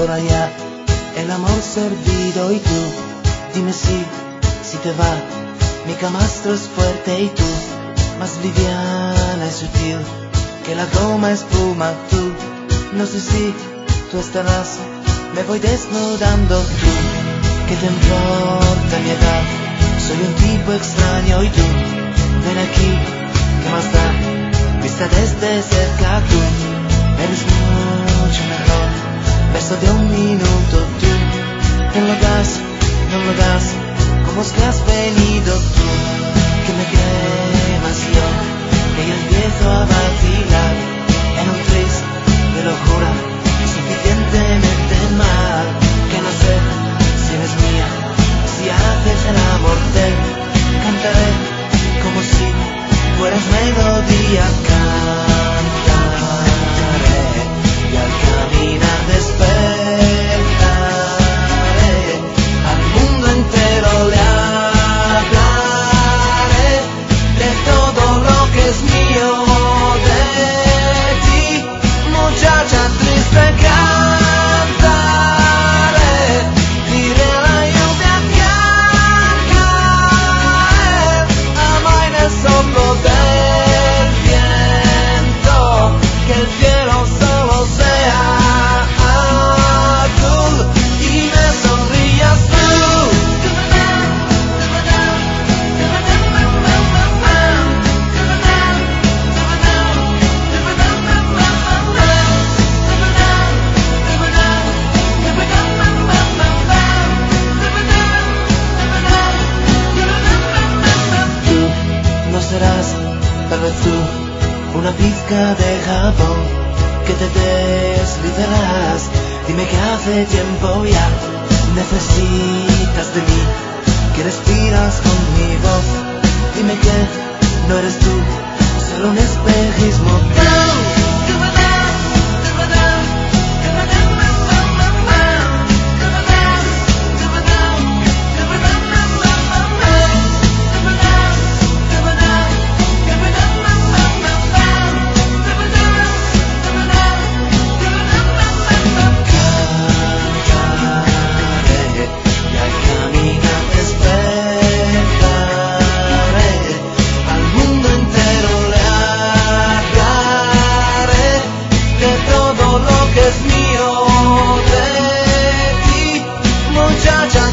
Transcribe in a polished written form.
por allá el amor servido y tú, dime si te va. Mi camastro es fuerte y tú, más liviana y sutil que la goma espuma. Tú, no sé si tú estarás, me voy desnudando. Tú, ¿qué te importa mi edad? Soy un tipo extraño y tú, ven aquí, ¿qué más da? Vista desde cerca tú, eres mucho mejor. Beso de un minuto tú, no lo das, ¿cómo es que has venido tú? Que me quemas yo, que yo empiezo a vacilar en un tris de locura suficientemente mal, que no sé si eres mía, si haces el amor te cantaré como si fueras melodía. Cantaré y al caminar despertaré, al mundo entero le hablaré de todo lo que es mío, de ti, muchacha triste. Cantaré, diré a la lluvia que cae, amar el soplo del viento, que el cielo solo sea azul y me sonrías tú. Tú no serás, tal vez tú, una pizca de jabón que te deslizarás. Dime que hace tiempo ya necesitas de mí, que respiras con mi voz. Dime que no eres tú, solo un espejismo. Es mío, de ti, muchacha.